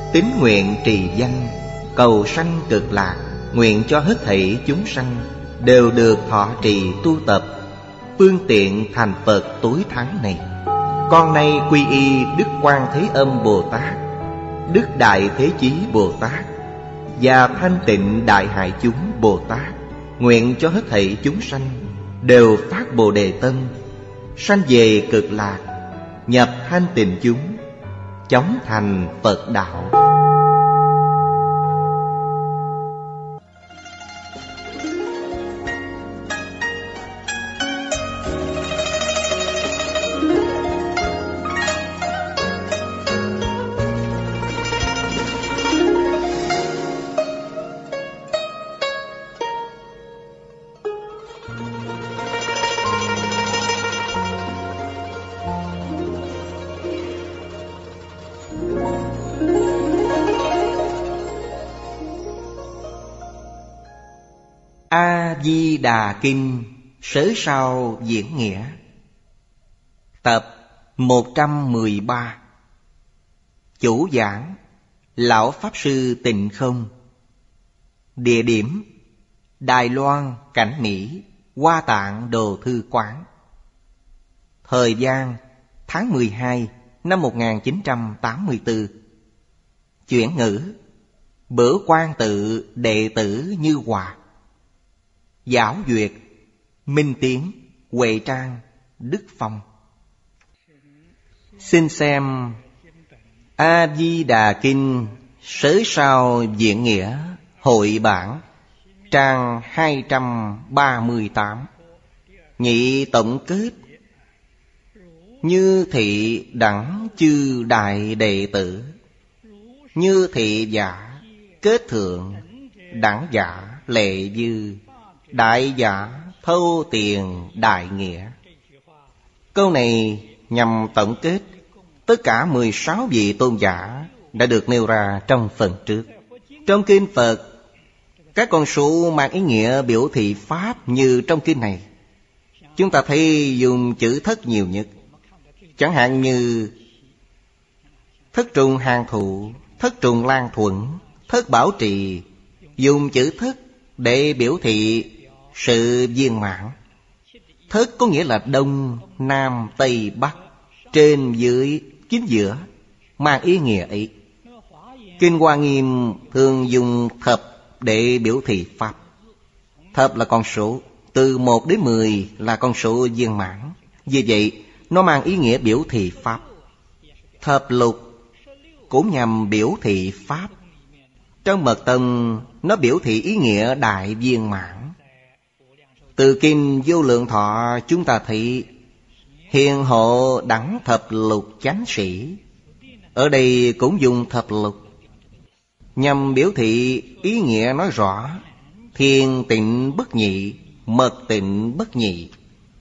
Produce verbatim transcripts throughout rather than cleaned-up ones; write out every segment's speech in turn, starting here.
tín nguyện trì danh, cầu sanh cực lạc, nguyện cho hết thảy chúng sanh đều được thọ trì tu tập, phương tiện thành Phật tối thắng này. Con nay quy y Đức Quan Thế Âm Bồ Tát, Đức Đại Thế Chí Bồ Tát và Thanh Tịnh Đại Hải Chúng Bồ Tát, nguyện cho hết thảy chúng sanh đều phát Bồ Đề tâm, sanh về cực lạc, nhập thanh tịnh chúng, chóng thành Phật đạo. A-di-đà Kinh Sớ Sao Diễn Nghĩa, tập một trăm mười ba. Chủ giảng Lão Pháp Sư Tịnh Không. Địa điểm Đài Loan, Cảnh Mỹ, Hoa Tạng Đồ Thư Quán. Thời gian tháng mười hai năm một nghìn chín trăm tám mươi tư. Chuyển ngữ Bữa Quan Tự đệ tử Như Hòa. Giảo duyệt Minh Tiến, Huệ Trang, Đức Phong. Xin xem A-di-đà Kinh Sớ Sao Diễn Nghĩa hội bản, trang hai trăm ba mươi tám. Nhị tổng kết. Như thị đẳng chư đại đệ tử, như thị giả kết thượng, đẳng giả lệ dư, đại giả thâu tiền đại nghĩa. Câu này nhằm tổng kết tất cả mười sáu vị tôn giả đã được nêu ra trong phần trước. Trong kinh Phật, các con số mang ý nghĩa biểu thị pháp như trong kinh này, chúng ta thấy dùng chữ thất nhiều nhất. Chẳng hạn như thất trùng hàng thụ, thất trùng lan thuận, thất bảo trì, dùng chữ thất để biểu thị sự viên mãn. Thất có nghĩa là đông, nam, tây, bắc, trên, dưới, chính giữa, mang ý nghĩa ấy. Kinh Hoa Nghiêm thường dùng thập để biểu thị pháp. Thập là con số, từ một đến mười là con số viên mãn. Vì vậy, nó mang ý nghĩa biểu thị pháp. Thập lục cũng nhằm biểu thị pháp. Trong mật tông, nó biểu thị ý nghĩa đại viên mãn. Từ kinh Vô Lượng Thọ chúng ta thấy hiền hộ đẳng thập lục chánh sĩ. Ở đây cũng dùng thập lục nhằm biểu thị ý nghĩa nói rõ thiền tịnh bất nhị, mật tịnh bất nhị.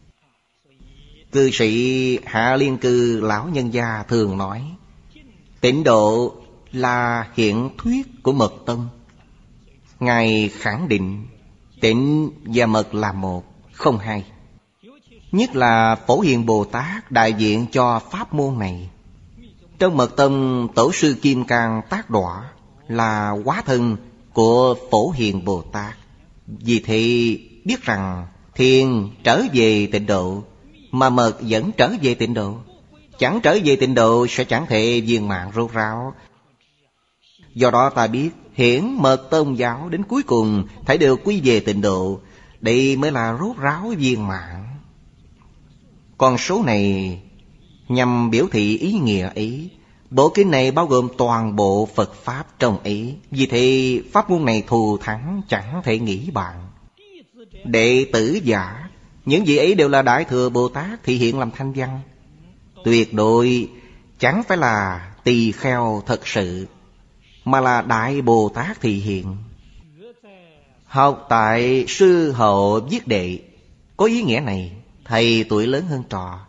Cư sĩ Hạ Liên Cư lão nhân gia thường nói tịnh độ là hiện thuyết của mật tông. Ngài khẳng định tịnh và mật là một, không hai. Nhất là Phổ Hiền Bồ Tát đại diện cho pháp môn này. Trong mật tông, Tổ sư Kim Cang Tác Đọa là hóa thân của Phổ Hiền Bồ Tát. Vì thế biết rằng thiền trở về tịnh độ, mà mật vẫn trở về tịnh độ. Chẳng trở về tịnh độ sẽ chẳng thể viên mãn rốt ráo. Do đó ta biết hiển mật tôn giáo đến cuối cùng phải đều quy về tịnh độ. Đây mới là rốt ráo viên mãn. Con số này nhằm biểu thị ý nghĩa ấy. Bộ kinh này bao gồm toàn bộ Phật Pháp trong ấy. Vì thế pháp môn này thù thắng chẳng thể nghĩ bàn. Đệ tử giả, những vị ấy đều là Đại Thừa Bồ Tát thị hiện làm thanh văn. Tuyệt đối chẳng phải là tỳ kheo thật sự, mà là Đại Bồ Tát thị hiện. Học tại sư hậu viết đệ có ý nghĩa này. Thầy tuổi lớn hơn trò.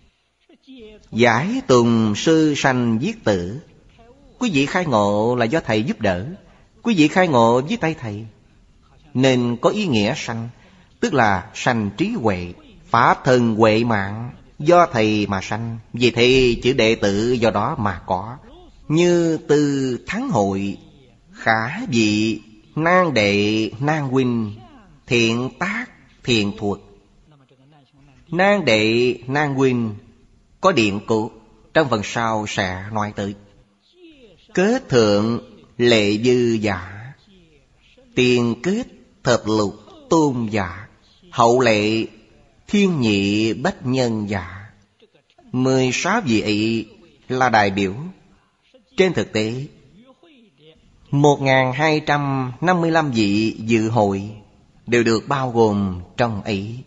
Giải tùng sư sanh viết tử. Quý vị khai ngộ là do thầy giúp đỡ. Quý vị khai ngộ với tay thầy, nên có ý nghĩa sanh, tức là sanh trí huệ. Pháp thân huệ mạng do thầy mà sanh. Vì thế chữ đệ tử do đó mà có. Như từ thắng hội, khả vị, nan đệ, nan huynh, thiện tác, thiện thuật. Nan đệ, nan huynh có điển cố, trong phần sau sẽ nói tới. Kết thượng lệ dư giả, tiền kết thập lục tôn giả, hậu lệ thiên nhị bách nhân giả. Mười sáu vị ấy là đại biểu. Trên thực tế, một nghìn hai trăm năm mươi lăm vị dự hội đều được bao gồm trong ấy.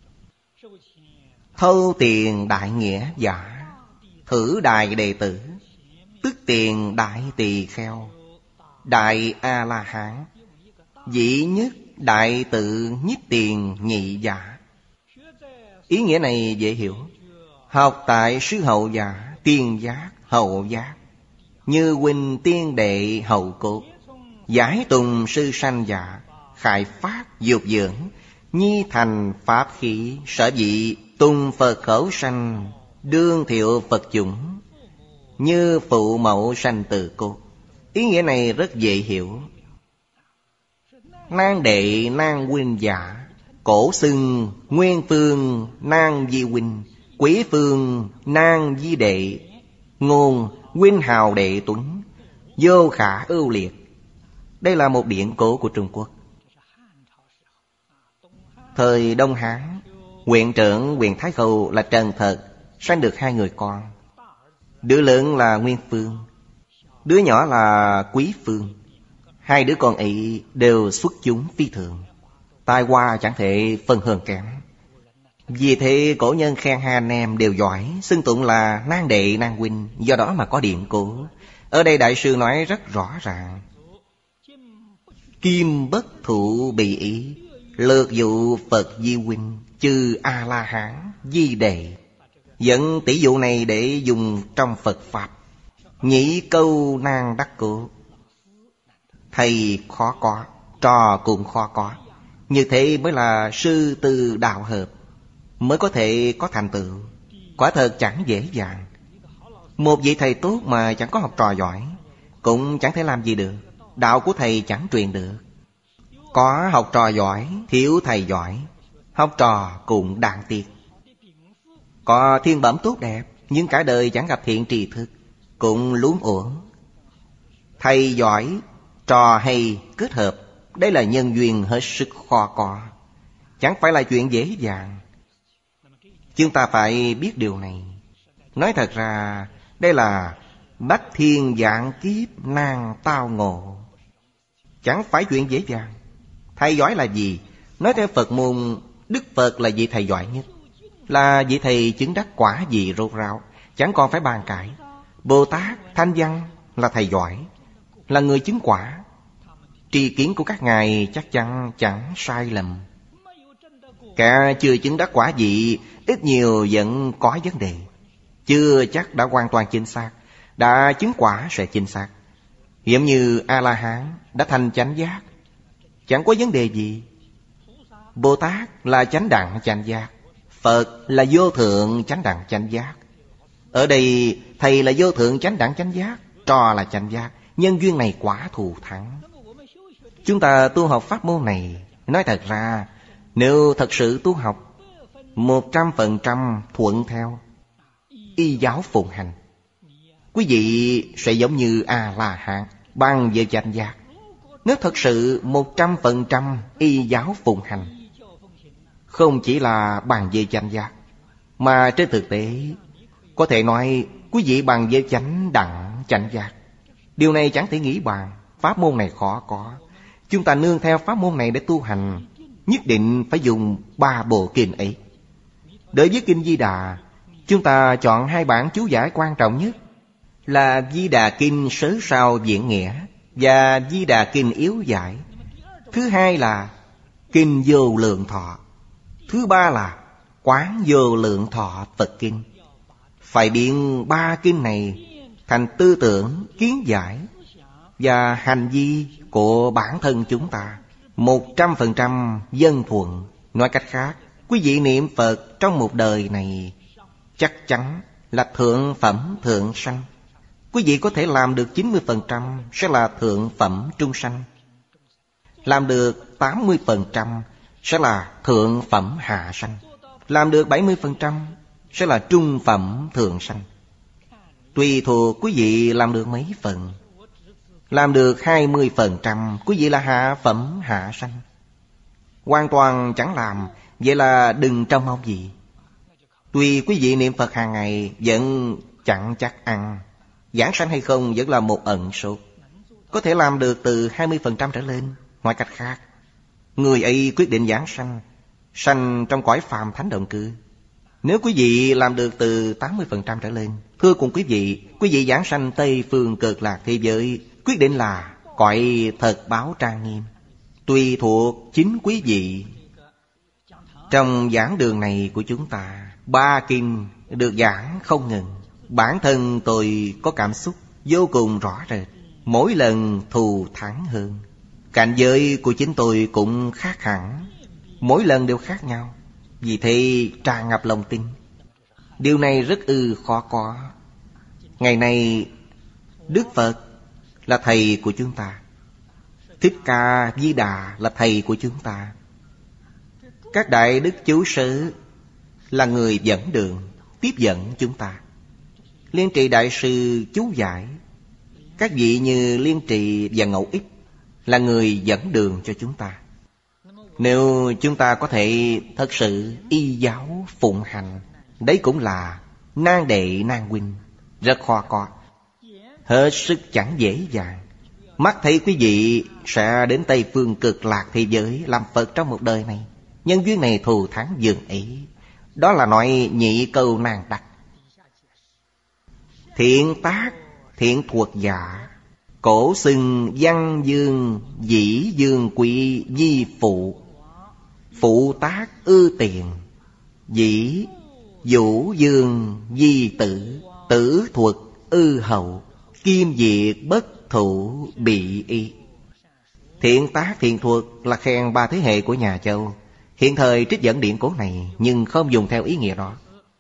Thâu tiền đại nghĩa giả, thử đại đệ tử, tức tiền đại tỳ kheo, đại A-la-hán, dĩ nhất đại tự nhiếp tiền nhị giả. Ý nghĩa này dễ hiểu. Học tại sư hậu giả, tiên giác, hậu giác, như huynh tiên đệ hậu cốt, giải tùng sư sanh giả, khải phát dục dưỡng, nhi thành pháp khí, sở dĩ tùng Phật khẩu sanh, đương thiệu Phật chủng, như phụ mẫu sanh từ cốt. Ý nghĩa này rất dễ hiểu. Nan đệ nan huynh giả, cổ xưng nguyên phương nan di huynh, quý phương nan di đệ, ngôn huynh hào đệ tuấn, vô khả ưu liệt. Đây là một điển cố của Trung Quốc. Thời Đông Hán, huyện trưởng huyện Thái Khâu là Trần Thật sanh được hai người con. Đứa lớn là Nguyên Phương, đứa nhỏ là Quý Phương. Hai đứa con ấy đều xuất chúng phi thường, tài hoa chẳng thể phân hơn kém. Vì thế cổ nhân khen hai anh em đều giỏi, xưng tụng là nan đệ nan huynh, do đó mà có điển cố. Ở đây đại sư nói rất rõ ràng. Kim bất thụ bị ý, lược dụ Phật di huynh, chư A-la-hán di đệ. Dẫn tỷ dụ này để dùng trong Phật Pháp. Nhĩ câu nan đắc cố, thầy khó có, trò cũng khó có. Như thế mới là sư tư đạo hợp, mới có thể có thành tựu. Quả thật chẳng dễ dàng. Một vị thầy tốt mà chẳng có học trò giỏi, cũng chẳng thể làm gì được. Đạo của thầy chẳng truyền được. Có học trò giỏi, thiếu thầy giỏi, học trò cũng đáng tiếc. Có thiên bẩm tốt đẹp, nhưng cả đời chẳng gặp thiện trì thức, cũng luống uổng. Thầy giỏi, trò hay kết hợp, đây là nhân duyên hết sức khó có, chẳng phải là chuyện dễ dàng. Chúng ta phải biết điều này. Nói thật ra, đây là bách thiên vạn kiếp nan tao ngộ, chẳng phải chuyện dễ dàng. Thầy giỏi là gì? Nói theo Phật môn, Đức Phật là vị thầy giỏi nhất, là vị thầy chứng đắc quả gì rốt ráo, chẳng còn phải bàn cãi. Bồ Tát, Thanh Văn là thầy giỏi, là người chứng quả. Tri kiến của các ngài chắc chắn chẳng sai lầm. Cả chưa chứng đắc quả vị, ít nhiều vẫn có vấn đề, chưa chắc đã hoàn toàn chính xác. Đã chứng quả sẽ chính xác. Hiểm như A-la-hán đã thành chánh giác, chẳng có vấn đề gì. Bồ Tát là chánh đẳng chánh giác, Phật là vô thượng chánh đẳng chánh giác. Ở đây thầy là vô thượng chánh đẳng chánh giác, trò là chánh giác. Nhân duyên này quả thù thắng. Chúng ta tu học pháp môn này, nói thật ra, nếu thật sự tu học một trăm phần trăm thuận theo y giáo phụng hành, quý vị sẽ giống như A-la-hán, bằng về chánh giác. Nếu thật sự một trăm phần trăm y giáo phụng hành, không chỉ là bằng về chánh giác, mà trên thực tế có thể nói quý vị bằng về chánh đẳng chánh giác. Điều này chẳng thể nghĩ bàn. Pháp môn này khó có. Chúng ta nương theo pháp môn này để tu hành, nhất định phải dùng ba bộ kinh ấy. Đối với kinh Di Đà, chúng ta chọn hai bản chú giải quan trọng nhất là Di Đà Kinh Sớ Sao Diễn Nghĩa và Di Đà Kinh Yếu Giải. Thứ hai là Kinh Vô Lượng Thọ. Thứ ba là Quán Vô Lượng Thọ Phật Kinh. Phải biến ba kinh này thành tư tưởng, kiến giải và hành vi của bản thân chúng ta, một trăm phần trăm dân thuận. Nói cách khác, quý vị niệm Phật trong một đời này chắc chắn là thượng phẩm thượng sanh. Quý vị có thể làm được chín mươi phần trăm sẽ là thượng phẩm trung sanh. Làm được tám mươi phần trăm sẽ là thượng phẩm hạ sanh. Làm được bảy mươi phần trăm sẽ là trung phẩm thượng sanh. Tùy thuộc quý vị làm được mấy phần. Làm được hai mươi phần trăm, quý vị là hạ phẩm hạ sanh. Hoàn toàn chẳng làm, vậy là đừng trông mong gì. Tuy quý vị niệm Phật hàng ngày vẫn chẳng chắc ăn, giảng sanh hay không vẫn là một ẩn số. Có thể làm được từ hai mươi phần trăm trở lên. Ngoài cách khác, người ấy quyết định giảng sanh, sanh trong cõi phàm thánh động cư. Nếu quý vị làm được từ tám mươi phần trăm trở lên, thưa cùng quý vị, quý vị giảng sanh Tây Phương Cực Lạc thế giới, quyết định là cõi thật báo trang nghiêm. Tùy thuộc chính quý vị. Trong giảng đường này của chúng ta, ba kinh được giảng không ngừng. Bản thân tôi có cảm xúc vô cùng rõ rệt, mỗi lần thù thắng hơn. Cảnh giới của chính tôi cũng khác hẳn, mỗi lần đều khác nhau. Vì thế tràn ngập lòng tin. Điều này rất ư khó có. Ngày nay Đức Phật là thầy của chúng ta, Thích Ca Di Đà là thầy của chúng ta. Các đại đức chú sư là người dẫn đường, tiếp dẫn chúng ta. Liên Trì Đại Sư chú giải. Các vị như Liên Trì và Ngẫu Ích là người dẫn đường cho chúng ta. Nếu chúng ta có thể thật sự y giáo phụng hành, đấy cũng là nan đệ nan huynh, rất khó có, hết sức chẳng dễ dàng. Mắt thấy quý vị sẽ đến Tây Phương Cực Lạc thế giới làm Phật trong một đời này. Nhân duyên này thù thắng dường ấy. Đó là nói nhị câu nan đắc. Thiện tác thiện thuộc giả, cổ xưng văn dương dĩ dương quý di phụ. Phụ tác ư tiền, dĩ vũ dương di tử. Tử thuật ư hậu, kim diệt bất thủ bị y. Thiện tác thiện thuật là khen ba thế hệ của nhà Châu. Hiện thời trích dẫn điển cố này, nhưng không dùng theo ý nghĩa đó.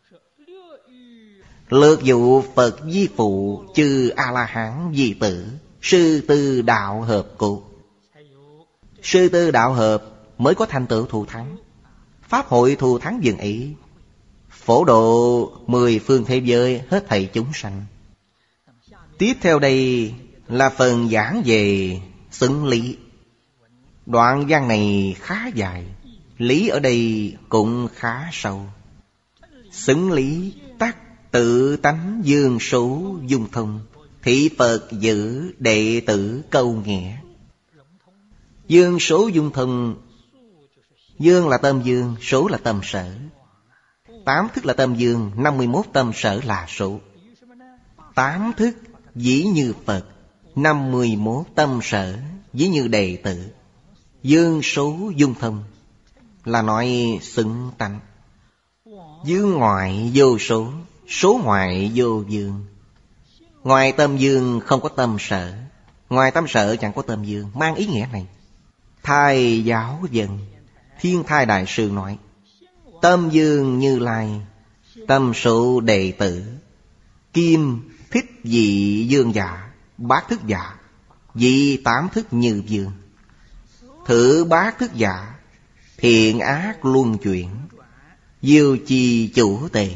Lược dụ Phật di phụ, chư A-la-hán di tử. Sư tư đạo hợp cục. Sư tư đạo hợp mới có thành tựu thù thắng. Pháp hội thù thắng dừng ý, phổ độ mười phương thế giới hết thảy chúng sanh. Tiếp theo đây là phần giảng về xứng lý. Đoạn văn này khá dài, lý ở đây cũng khá sâu. Xứng lý tắc tự tánh dương số dung thông, thị Phật giữ đệ tử câu nghĩa. Dương số dung thông, dương là tâm dương, số là tâm sở. Tám thức là tâm dương, năm mươi mốt tâm sở là số. Tám thức dĩ như Phật, năm mươi mốt tâm sở dĩ như đệ tử. Dương số dung thông là nói xứng tánh. Dương ngoại vô số, số ngoại vô dương. Ngoài tâm dương không có tâm sở, ngoài tâm sở chẳng có tâm dương, mang ý nghĩa này. Thai giáo dân Thiên Thai Đại Sư nói, tâm dương Như Lai, tâm số đệ tử. Kim thích dị dương giả, bát thức giả, dị tám thức như dương. Thử bát thức giả, thiện ác luân chuyển, diêu chi chủ tể.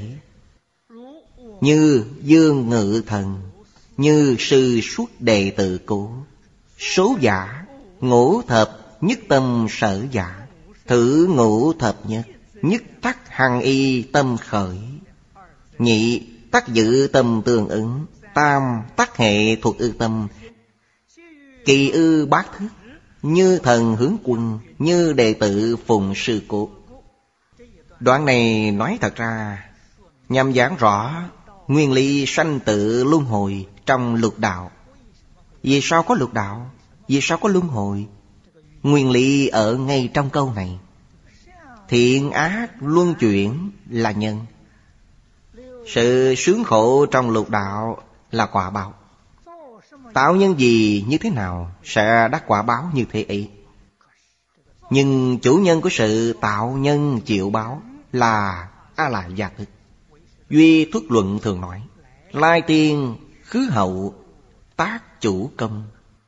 Như dương ngự thần, như sư xuất đệ tử cố. Số giả, ngũ thập nhất tâm sở giả. Thử ngũ thập nhất, nhất tắc hằng y tâm khởi. Nhị tắc dự tâm tương ứng, tam tắc hệ thuộc ư tâm. Kỳ ư bát thức, như thần hướng quân, như đệ tử phụng sư cố. Đoạn này nói thật ra nhằm giảng rõ nguyên lý sanh tử luân hồi trong lục đạo. Vì sao có lục đạo? Vì sao có luân hồi? Nguyên lý ở ngay trong câu này. Thiện ác luân chuyển là nhân. Sự sướng khổ trong lục đạo là quả báo. Tạo nhân gì như thế nào sẽ đắc quả báo như thế ấy. Nhưng chủ nhân của sự tạo nhân chịu báo là A-lại gia thức. Duy Thuất Luận thường nói, lai tiên khứ hậu, tác chủ công.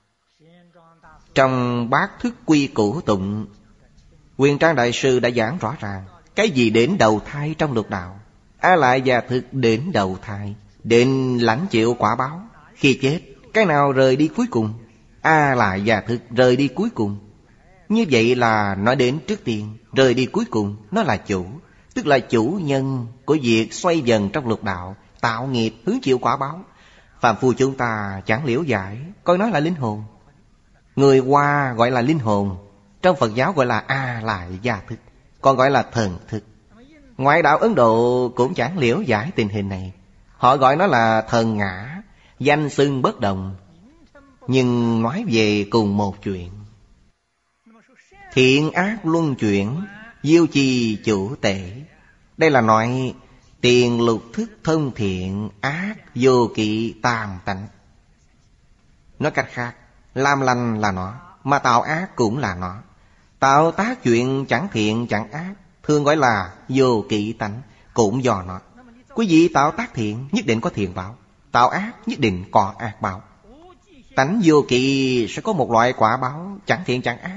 Trong bát thức quy củ tụng, Huyền Trang Đại Sư đã giảng rõ ràng cái gì đến đầu thai trong lục đạo. A lại gia thực đến đầu thai, đến lãnh chịu quả báo. Khi chết, cái nào rời đi cuối cùng? A lại gia thực rời đi cuối cùng. Như vậy là nói đến trước tiên, rời đi cuối cùng, nó là chủ, tức là chủ nhân của việc xoay dần trong lục đạo, tạo nghiệp hứng chịu quả báo. Phàm phu chúng ta chẳng liễu giải, coi nó là linh hồn. Người Hoa gọi là linh hồn, trong Phật giáo gọi là A lại gia thức, còn gọi là thần thức. Ngoại đạo Ấn Độ cũng chẳng liễu giải tình hình này, họ gọi nó là thần ngã, danh xưng bất đồng, nhưng nói về cùng một chuyện. Thiện ác luân chuyển, diêu trì chủ tể. Đây là nói tiền lục thức thân thiện, ác vô kỵ tam tánh. Nói cách khác, làm lành là nó, mà tạo ác cũng là nó. Tạo tác chuyện chẳng thiện chẳng ác, thường gọi là vô kỵ tánh, cũng do nó. Quý vị tạo tác thiện nhất định có thiện báo, tạo ác nhất định có ác báo. Tánh vô kỵ sẽ có một loại quả báo chẳng thiện chẳng ác.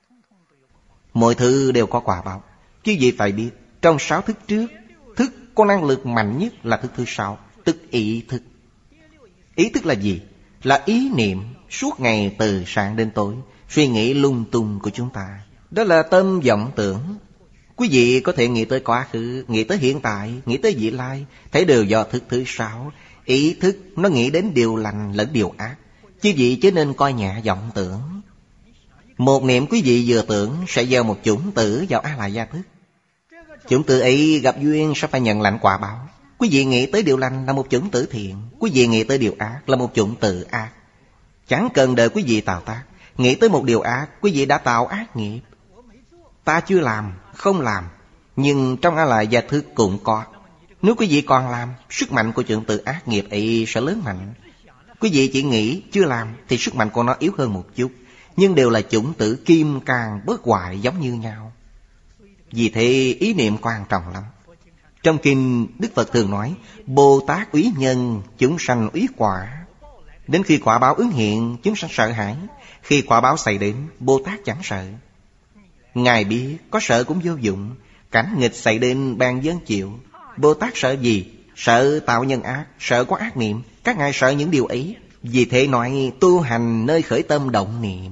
Mọi thứ đều có quả báo. Quý vị phải biết, trong sáu thức trước, thức có năng lực mạnh nhất là thức thứ sáu, tức ý thức. Ý thức là gì? Là ý niệm suốt ngày từ sáng đến tối, suy nghĩ lung tung của chúng ta. Đó là tâm vọng tưởng. Quý vị có thể nghĩ tới quá khứ, nghĩ tới hiện tại, nghĩ tới vị lai, thấy đều do thức thứ sáu. Ý thức nó nghĩ đến điều lành lẫn điều ác. Quý vị chớ nên coi nhẹ vọng tưởng. Một niệm quý vị vừa tưởng sẽ gieo một chủng tử vào A lại gia thức. Chủng tử ấy gặp duyên sẽ phải nhận lãnh quả báo. Quý vị nghĩ tới điều lành là một chủng tử thiện, quý vị nghĩ tới điều ác là một chủng tử ác. Chẳng cần đợi quý vị tạo tác, nghĩ tới một điều ác, quý vị đã tạo ác nghiệp. Ta chưa làm, không làm, nhưng trong A lại gia thức cũng có. Nếu quý vị còn làm, sức mạnh của chủng tử ác nghiệp ấy sẽ lớn mạnh. Quý vị chỉ nghĩ chưa làm thì sức mạnh của nó yếu hơn một chút, nhưng đều là chủng tử kim cang bất hoại giống như nhau. Vì thế ý niệm quan trọng lắm. Trong kinh Đức Phật thường nói Bồ Tát úy nhân, chúng sanh úy quả. Đến khi quả báo ứng hiện, chúng sanh sợ hãi. Khi quả báo xảy đến, Bồ Tát chẳng sợ. Ngài biết có sợ cũng vô dụng. Cảnh nghịch xảy đến bèn dân chịu. Bồ Tát sợ gì? Sợ tạo nhân ác, sợ có ác niệm. Các ngài sợ những điều ấy. Vì thế nói tu hành nơi khởi tâm động niệm.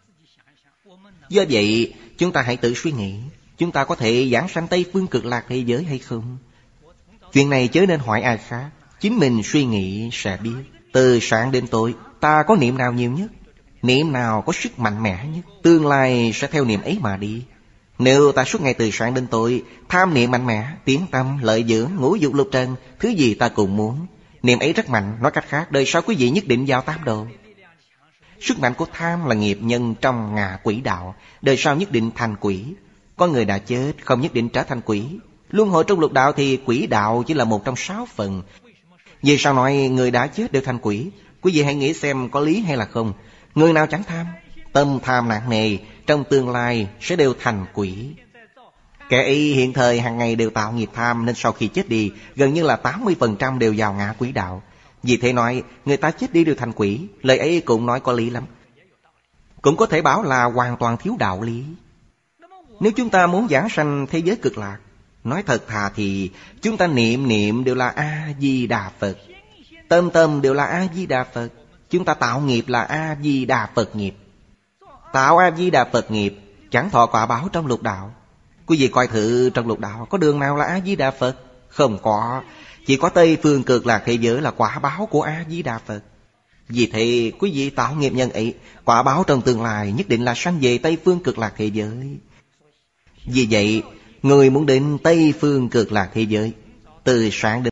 Do vậy chúng ta hãy tự suy nghĩ, chúng ta có thể giảng sanh Tây Phương Cực Lạc thế giới hay không? Chuyện này chớ nên hỏi ai khác, chính mình suy nghĩ sẽ biết. Từ sáng đến tối, ta có niệm nào nhiều nhất? Niệm nào có sức mạnh mẽ nhất? Tương lai sẽ theo niệm ấy mà đi. Nếu ta suốt ngày từ sáng đến tối tham niệm mạnh mẽ, tiếng tâm, lợi dưỡng, ngũ dục lục trần, thứ gì ta cũng muốn, niệm ấy rất mạnh. Nói cách khác, đời sau quý vị nhất định vào tam đồ. Sức mạnh của tham là nghiệp nhân trong ngạ quỷ đạo, đời sau nhất định thành quỷ. Có người đã chết không nhất định trở thành quỷ. Luân hồi trong lục đạo thì quỷ đạo chỉ là một trong sáu phần. Vì sao nói người đã chết đều thành quỷ? Quý vị hãy nghĩ xem có lý hay là không. Người nào chẳng tham, tâm tham nặng nề, trong tương lai sẽ đều thành quỷ. Kẻ ấy hiện thời hàng ngày đều tạo nghiệp tham, nên sau khi chết đi gần như là tám mươi phần trăm đều vào ngạ quỷ đạo. Vì thế nói người ta chết đi đều thành quỷ, lời ấy cũng nói có lý lắm. Cũng có thể bảo là hoàn toàn thiếu đạo lý. Nếu chúng ta muốn giảng sanh thế giới cực lạc, nói thật thà thì chúng ta niệm niệm đều là A-di-đà Phật, tâm tâm đều là A-di-đà Phật. Chúng ta tạo nghiệp là A-di-đà Phật nghiệp. Tạo A-di-đà Phật nghiệp chẳng thọ quả báo trong lục đạo. Quý vị coi thử trong lục đạo có đường nào là A-di-đà Phật? Không có. Chỉ có Tây Phương Cực Lạc thế giới là quả báo của A-di-đà Phật. Vì thế quý vị tạo nghiệp nhân ấy, quả báo trong tương lai nhất định là sanh về Tây Phương Cực Lạc thế giới. Vì vậy người muốn đến Tây Phương Cực Lạc thế giới, từ sáng đến